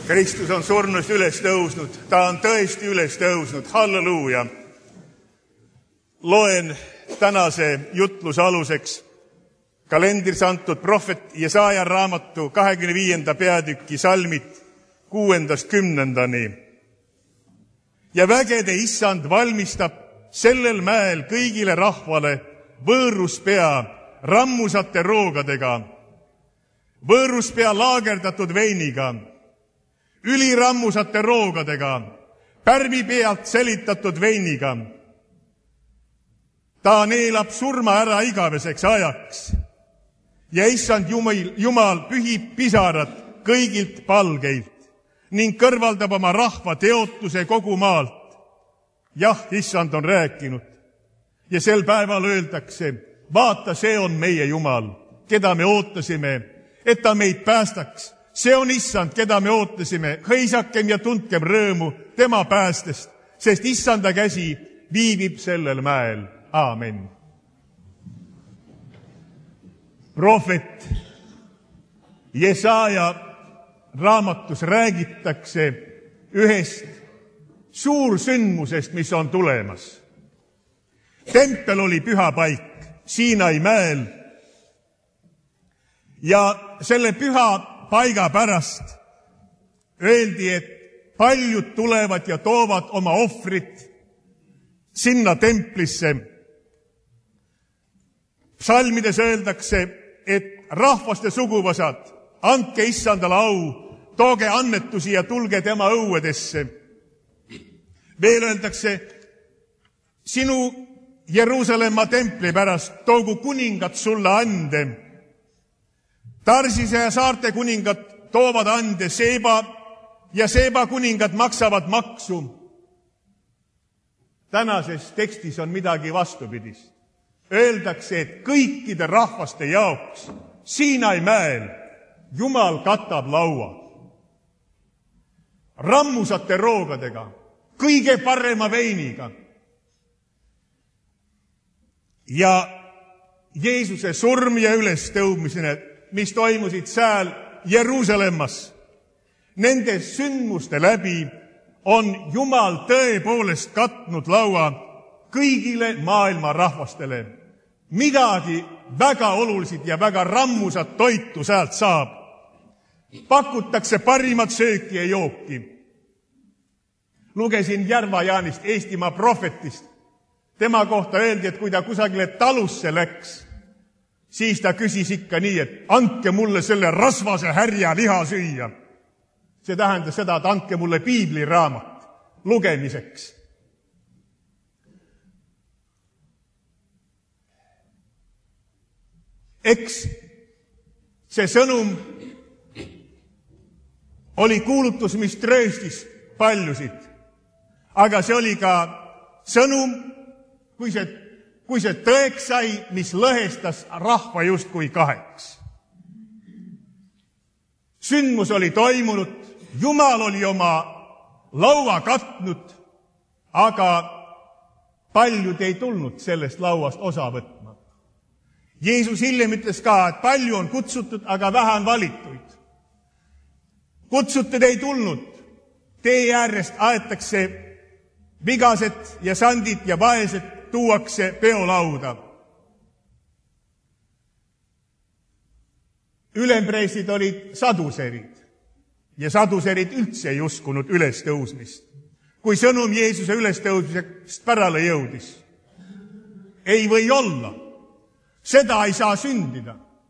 Kristus on surnust üles tõusnud, ta on tõesti üles tõusnud, halleluuja. Loen tänase jutluse aluseks kalendris antud prohvet Jesaja raamatu 25. peatüki salmid 6-10. Ja vägede issand valmistab sellel mäel kõigile rahvale võõruspea rammusate roogadega, võõruspea laagerdatud veiniga, ülirammusate roogadega, pärmi pealt selitatud veiniga. Ta neelab surma ära igaveseks ajaks ja issand Jumal pühib pisarad kõigilt palgeilt ning kõrvaldab oma rahva teotuse kogu maalt. Jah, issand on rääkinud ja sel päeval öeldakse, vaata, see on meie Jumal, keda me ootasime, et ta meid päästaks. See on issand, keda me ootasime, hõisakem ja tundkem rõõmu tema päästest, sest issanda käsi viibib sellel mäel. Aamen. Prohvet Jesaja raamatus räägitakse ühest suursündmusest, mis on tulemas. Tempel oli püha paik Siinai mäel ja selle püha paiga pärast öeldi, et paljud tulevad ja toovad oma ohvrit sinna templisse. Psalmides öeldakse, et rahvaste suguvõsad, andke issandale au, tooge annetusi ja tulge tema õuedesse. Veel öeldakse, sinu Jeruusalemma templi pärast toogu kuningad sulle ande. Tarsise ja saarte kuningad toovad ande, Seeba ja Seeba kuningad maksavad maksu. Tänases tekstis on midagi vastupidist. Öeldakse, et kõikide rahvaste jaoks Siinai mäel Jumal katab laua. Rammusate roogadega, kõige parema veiniga. Ja Jeesuse surm ja ülestõusmine, mis toimusid seal Jeruusalemmas, nende sündmuste läbi on Jumal tõepoolest katnud laua kõigile maailma rahvastele. Midagi väga oluliselt ja väga rammusat toitu sealt saab. Pakutakse parimat sööki ja jooki. Lugesin Järva Jaanist, Eestimaa prohvetist. Tema kohta öeldi, et kui ta kusagile talusse läks, siis ta küsis ikka nii, et andke mulle selle rasvase härja liha süüa. See tähendas seda, et andke mulle piibliraamat lugemiseks. Eks see sõnum oli kuulutus, mis trööstis paljusid, aga see oli ka sõnum, kui see tõeks sai, mis lõhestas rahva justkui kaheks. Sündmus oli toimunud, Jumal oli oma laua katnud, aga paljud ei tulnud sellest lauast osa võtma. Jeesus hiljem ütles ka, et palju on kutsutud, aga vähe on valituid. Kutsutud ei tulnud. Tee äärest aetakse vigased ja sandid ja vaesed tuuakse peolauda. Ülempreesid olid saduserid ja saduserid üldse ei uskunud ülestõusmist. Kui sõnum Jeesuse ülestõusmisest pärale jõudis, ei või olla. Seda ei saa sündida.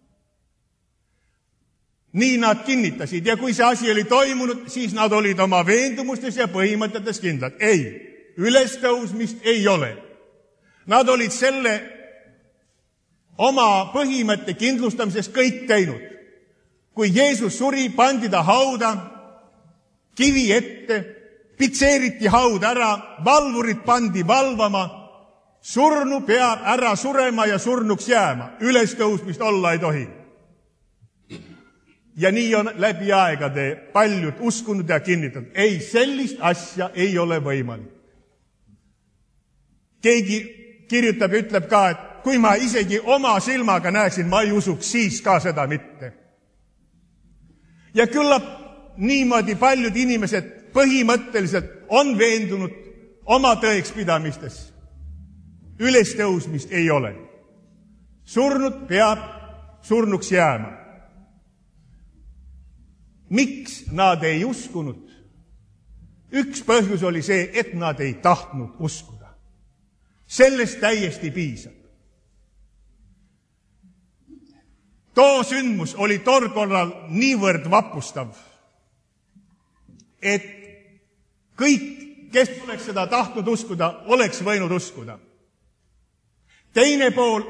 Nii nad kinnitasid ja kui see asi oli toimunud, siis nad olid oma veendumustes ja põhimõtetes kindlad. Ei, ülestõusmist ei ole. Nad olid selle oma põhimõtte kindlustamises kõik teinud. Kui Jeesus suri, pandi ta hauda, kivi ette, pitseeriti haud ära, valvurid pandi valvama, surnu peab ära surema ja surnuks jääma. Ülestõusmist olla ei tohi. Ja nii on läbi aegade paljud uskunud ja kinnitanud. Ei, sellist asja ei ole võimalik. Keegi kirjutab ja ütleb ka, et kui ma isegi oma silmaga näeksin, ma ei usuks siis ka seda mitte. Ja küllap niimoodi paljud inimesed põhimõtteliselt on veendunud oma tõekspidamistes. Ülestõusmist ei ole. Surnud peab surnuks jääma. Miks nad ei uskunud? Üks põhjus oli see, et nad ei tahtnud uskuda. Sellest täiesti piisab. Too sündmus oli tol korral niivõrd vapustav, et kõik, kes oleks seda tahtnud uskuda, oleks võinud uskuda. Teine pool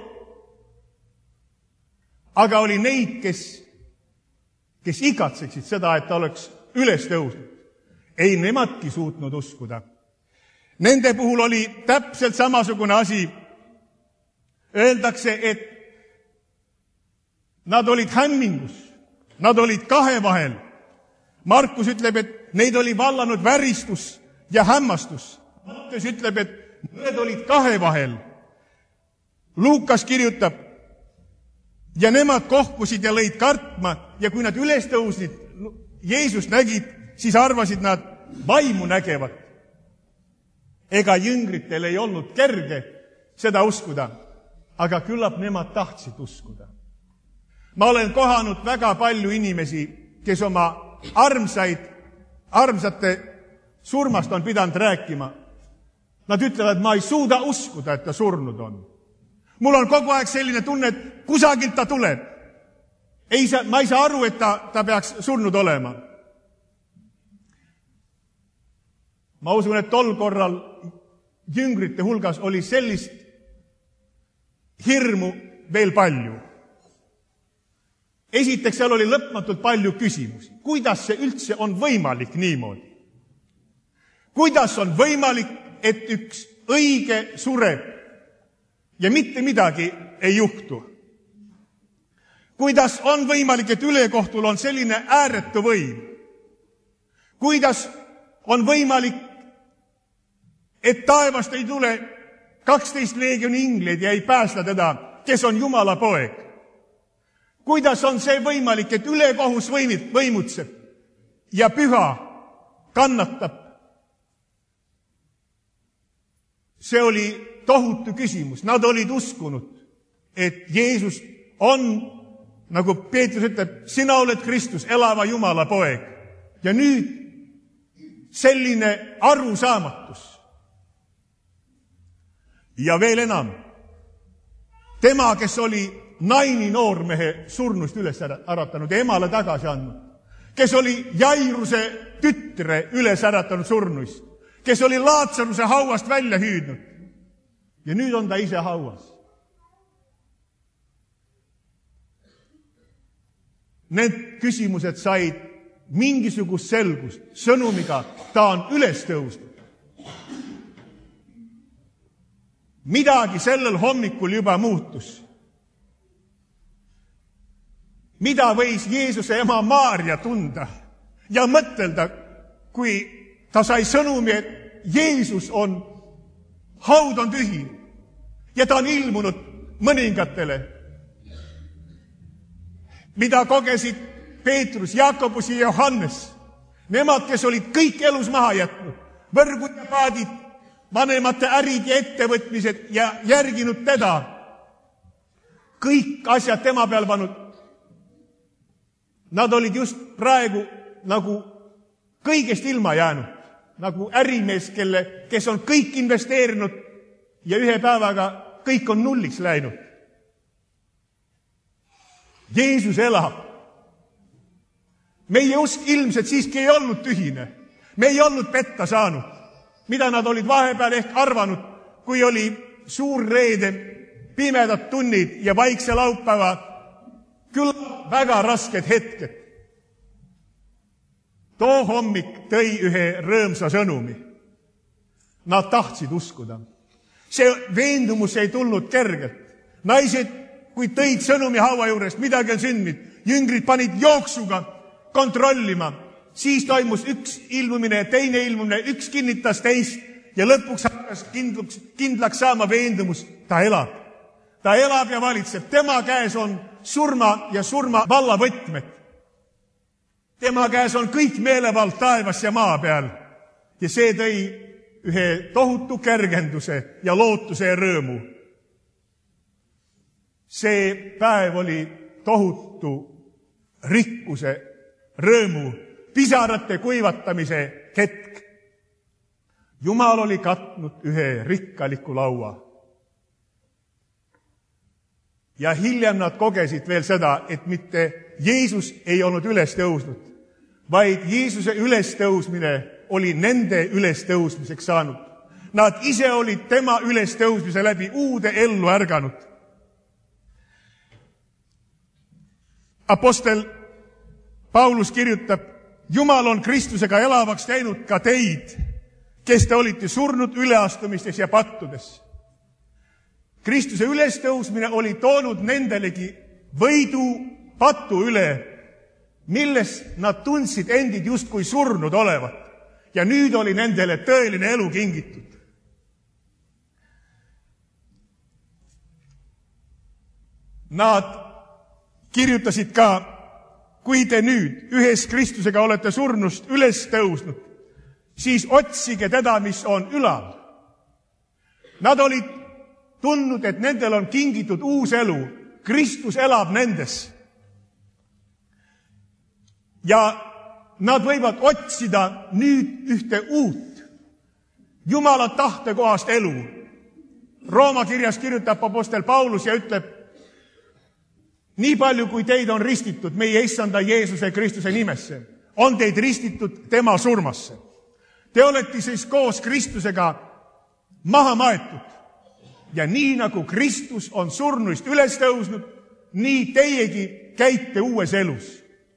aga oli neid, kes igatseksid seda, et ta oleks üles tõusnud. Ei nemadki suutnud uskuda. Nende puhul oli täpselt samasugune asi. Öeldakse, et nad olid hämmingus, nad olid kahe vahel. Markus ütleb, et neid oli vallanud väristus ja hämmastus. Matteus ütleb, et need olid kahe vahel. Luukas kirjutab, ja nemad kohkusid ja lõid kartma ja kui nad üles tõusid, Jeesus nägid, siis arvasid nad vaimu nägevat. Ega jüngritel ei olnud kerge seda uskuda, aga küllap nemad tahtsid uskuda. Ma olen kohanud väga palju inimesi, kes oma armsate surmast on pidanud rääkima. Nad ütlevad, ma ei suuda uskuda, et ta surnud on. Mul on kogu aeg selline tunne, et kusagilt ta tuleb. Ma ei saa aru, et ta peaks surnud olema. Ma usun, et tol korral jüngrite hulgas oli sellist hirmu veel palju. Esiteks seal oli lõpmatult palju küsimusi. Kuidas see üldse on võimalik niimoodi? Kuidas on võimalik, et üks õige sureb ja mitte midagi ei juhtu? Kuidas on võimalik, et ülekohtul on selline ääretu võim? Kuidas on võimalik, et taevast ei tule 12 leegioni ingleid ja ei päästa teda, kes on Jumala poeg? Kuidas on see võimalik, et ülekohus võimutseb ja püha kannatab? See oli tohutu küsimus. Nad olid uskunud, et Jeesus on, nagu Peetrus ütleb, sina oled Kristus, elava Jumala poeg. Ja nüüd selline arusaamatus. Ja veel enam, tema, kes oli Naini noormehe surnust üles äratanud ja emale tagasi andnud, kes oli Jairuse tütre üles äratanud surnuist, kes oli Laatsaruse hauast välja hüüdnud. Ja nüüd on ta ise hauas. Need küsimused said mingisugust selgust sõnumiga, ta on üles tõusnud. Midagi sellel hommikul juba muutus. Mida võis Jeesuse ema Maaria tunda ja mõtelda, kui ta sai sõnumi, et Jeesus on, haud on tühi ja ta on ilmunud mõningatele. Mida kogesid Peetrus, Jakobus ja Johannes, nemad, kes olid kõik elus maha jätnud, võrgud ja paadid, vanemate ärid ja ettevõtmised ja järginud teda. Kõik asjad tema peal pannud. Nad olid just praegu nagu kõigest ilma jäänud, nagu ärimees, kes on kõik investeerinud ja ühe päevaga kõik on nulliks läinud. Jeesus elab. Meie usk ilmselt siiski ei olnud tühine. Me ei olnud petta saanud, mida nad olid vahepeal ehk arvanud, kui oli suur reede, pimedad tunnid ja vaikse laupäeva, küll väga rasked hetked. Too hommik tõi ühe rõõmsa sõnumi. Nad tahtsid uskuda. See veendumus ei tulnud kergelt. Naised, kui tõid sõnumi haua juurest, midagi on sündinud, jüngrid panid jooksuga kontrollima. Siis toimus üks ilmumine ja teine ilmumine, üks kinnitas teist ja lõpuks hakkas kindlaks saama veendumus. Ta elab. Ta elab ja valitseb. Tema käes on surma ja surma vallavõtmed. Tema käes on kõik meelevald taevas ja maa peal. Ja see tõi ühe tohutu kergenduse ja lootuse ja rõõmu. See päev oli tohutu rikkuse, rõõmu, pisarate kuivatamise hetk. Jumal oli katnud ühe rikkaliku laua. Ja hiljem nad kogesid veel seda, et mitte Jeesus ei olnud üles tõusnud, vaid Jeesuse ülestõusmine oli nende ülestõusmiseks saanud. Nad ise olid tema ülestõusmise läbi uude ellu ärganud. Apostel Paulus kirjutab, Jumal on Kristusega elavaks teinud ka teid, kes te olite surnud üleastumistes ja pattudes. Kristuse ülestõusmine oli toonud nendelegi võidu patu üle, milles nad tundsid endid justkui surnud olevat. Ja nüüd oli nendele tõeline elu kingitud. Nad kirjutasid ka, kui te nüüd ühes Kristusega olete surnust üles tõusnud, siis otsige teda, mis on ülal. Nad olid tundnud, et nendel on kingitud uus elu. Kristus elab nendes. Ja nad võivad otsida nüüd ühte uut, Jumala tahtekohast elu. Rooma kirjas kirjutab apostel Paulus ja ütleb, nii palju kui teid on ristitud meie issanda Jeesuse Kristuse nimesse, on teid ristitud tema surmasse. Te olete siis koos Kristusega maha maetud. Ja nii nagu Kristus on surnuist üles tõusnud, nii teiegi käite uues elus.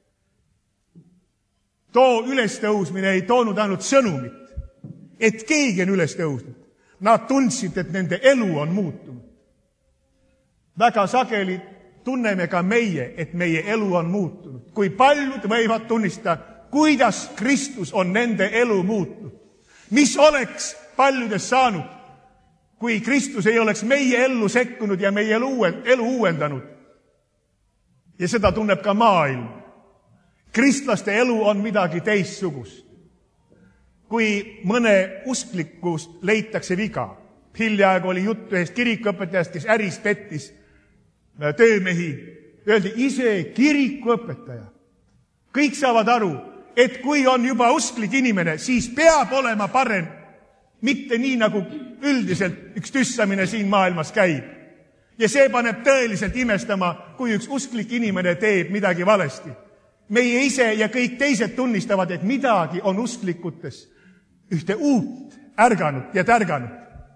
Too ülestõusmine ei toonud ainult sõnumit, et keegi on üles tõusnud. Nad tundsid, et nende elu on muutunud. Väga sageli tunneme ka meie, et meie elu on muutunud. Kui paljud võivad tunnistada, kuidas Kristus on nende elu muutnud. Mis oleks paljudest saanud, kui Kristus ei oleks meie ellu sekkunud ja meie elu uuendanud. Ja seda tunneb ka maailm. Kristlaste elu on midagi teistsugust. Kui mõne usklikust leitakse viga, hiljaaegu oli juttu ühest kirikuõpetajast, kes äris pettis töömehi, öeldi ise kirikuõpetaja. Kõik saavad aru, et kui on juba usklik inimene, siis peab olema parem, mitte nii nagu üldiselt üks tüssamine siin maailmas käib. Ja see paneb tõeliselt imestama, kui üks usklik inimene teeb midagi valesti. Meie ise ja kõik teised tunnistavad, et midagi on usklikutes ühte uut ärganud ja tärganud.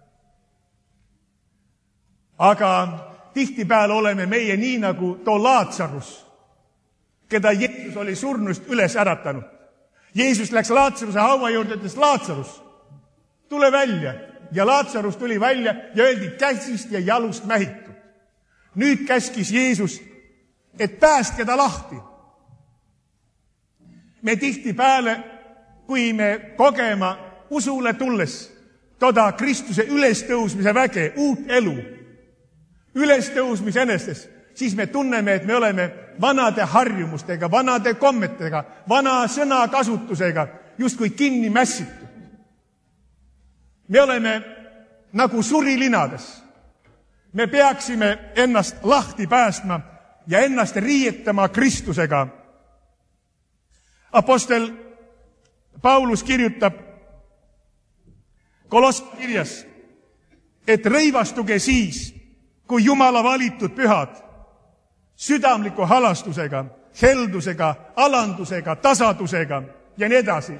Aga tihtipeale oleme meie nii nagu too Laatsarus, keda Jeesus oli surnust üles äratanud. Jeesus läks Laatsaruse haua juurde, ütles Laatsarus, tule välja. Ja Laatsarus tuli välja ja öeldi käsist ja jalust mähitud. Nüüd käskis Jeesus, et päästke ta lahti. Me tihtipeale, kui me kogema usule tulles toda Kristuse ülestõusmise väge, uut elu, ülestõusmise enestes, siis me tunneme, et me oleme vanade harjumustega, vanade kommetega, vana sõnakasutusega justkui kinni mässitud. Me oleme nagu surilinades. Me peaksime ennast lahti päästma ja ennast riietama Kristusega. Apostel Paulus kirjutab Kolosse kirjas, et rõivastuge siis, kui Jumala valitud pühad, südamliku halastusega, heldusega, alandusega, tasadusega ja nii edasi.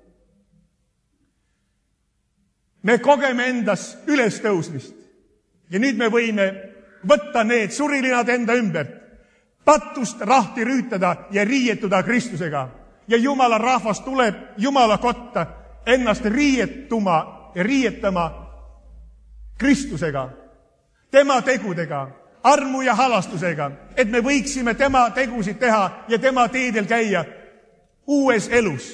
Me kogeme endas ülestõusmist ja nüüd me võime võtta need surilinad enda ümber, patust rahti rüütada ja riietuda Kristusega. Ja Jumala rahvas tuleb Jumala kotta ennast riietuma ja riietama Kristusega, tema tegudega, armu ja halastusega, et me võiksime tema tegusid teha ja tema teedel käia uues elus.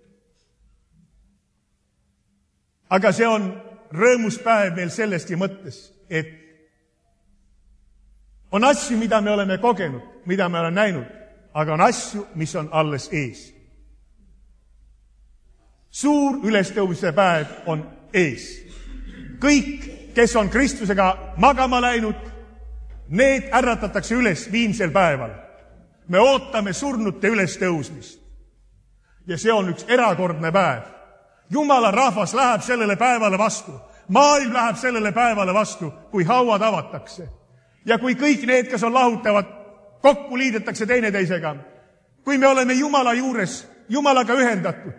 Aga see on rõõmus päev meil sellestki mõttes, et on asju, mida me oleme kogenud, mida me oleme näinud, aga on asju, mis on alles ees. Suur ülestõusmise päev on ees. Kõik, kes on Kristusega magama läinud, need äratatakse üles viimsel päeval. Me ootame surnute ülestõusmist. Ja see on üks erakordne päev. Jumala rahvas läheb sellele päevale vastu. Maailm läheb sellele päevale vastu, kui hauad avatakse. Ja kui kõik need, kes on lahutavad, kokku liidetakse teineteisega. Kui me oleme Jumala juures, Jumalaga ühendatud.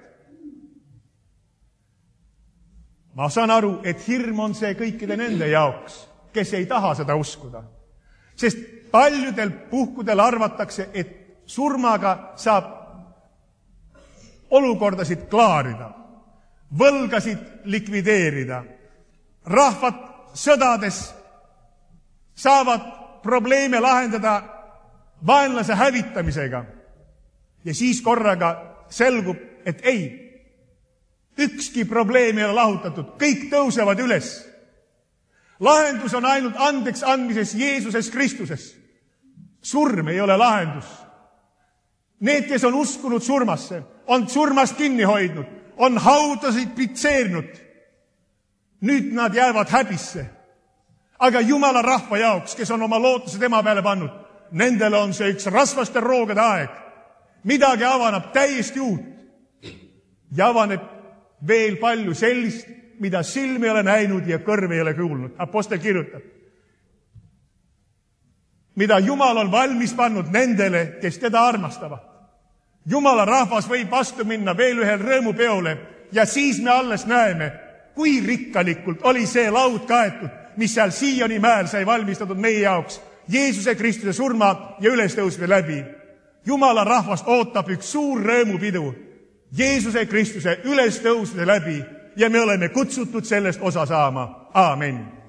Ma saan aru, et hirm on see kõikide nende jaoks, kes ei taha seda uskuda. Sest paljudel puhkudel arvatakse, et surmaga saab olukordasid klaarida, võlgasid likvideerida. Rahvad sõdades saavad probleeme lahendada vaenlase hävitamisega. Ja siis korraga selgub, et ei, ükski probleem ei ole lahutatud, kõik tõusevad üles. Lahendus on ainult andeks andmises Jeesuses Kristuses. Surm ei ole lahendus. Need, kes on uskunud surmasse, on surmast kinni hoidnud, on haudasid pitseernud. Nüüd nad jäävad häbisse. Aga Jumala rahva jaoks, kes on oma lootuse tema peale pannud, nendele on see üks rasvaste roogade aeg. Midagi avaneb täiesti uut. Ja avaneb veel palju sellist, mida silm ei ole näinud ja kõrv ei ole kuulnud. Apostel kirjutab. Mida Jumal on valmis pannud nendele, kes teda armastavad. Jumala rahvas võib vastu minna veel ühel rõõmupeole ja siis me alles näeme, kui rikkalikult oli see laud kaetud, mis seal Sioni mäel sai valmistatud meie jaoks Jeesuse Kristuse surma ja ülestõusme läbi. Jumala rahvast ootab üks suur rõõmupidu Jeesuse Kristuse ülestõusme läbi ja me oleme kutsutud sellest osa saama. Aamen.